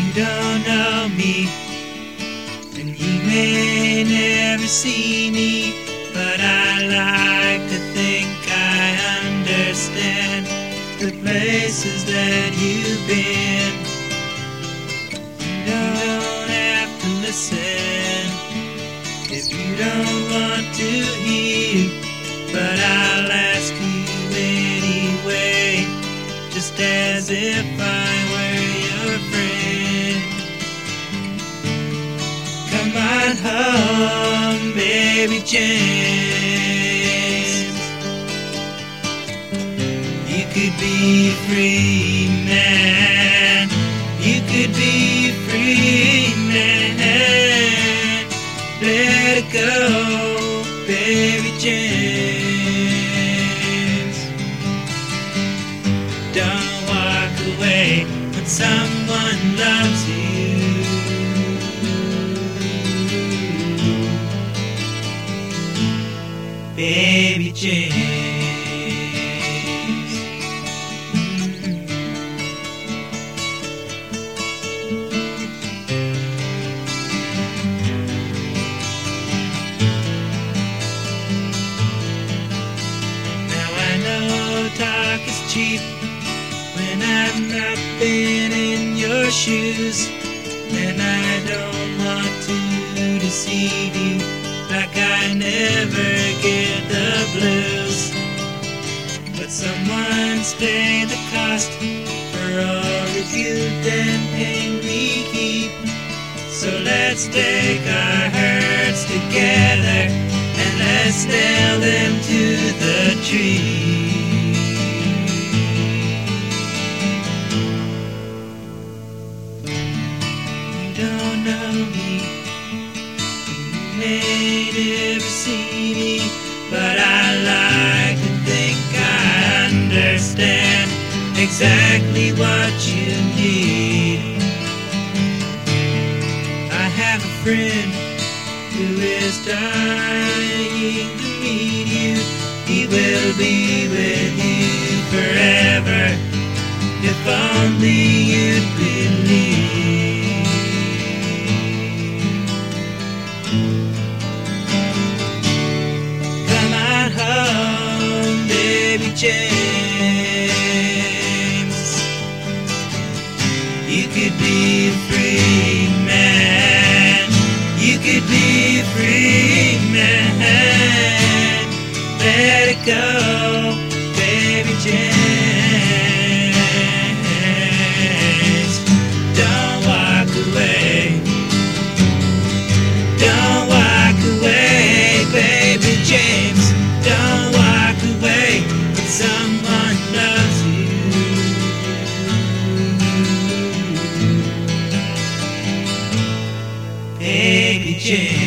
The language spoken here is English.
You don't know me, and you may never see me, but I like to think I understand the places that you've been. You don't have to listen if you don't want to hear, but I'll ask you anyway, just as if I were your friend. Come on home, baby James. You could be free, man. You could be free, man. Let it go, baby James. Don't walk away when someone loves you. Baby James. Now I know talk is cheap when I've not been in your shoes, and I don't want to deceive you like I never get the blues. But someone's paid the cost for all the youth and pain we keep. So let's take our hurts together and let's nail them to the tree. You don't know me, may never see me, but I like to think I understand exactly what you need. I have a friend who is dying to meet you. He will be with you forever if only you'd believe. Home, baby James. You could be free, man. You could be free, man. Let it go, baby James. Don't walk away. Don't walk away, baby James. Don't walk away when someone loves you. Baby James.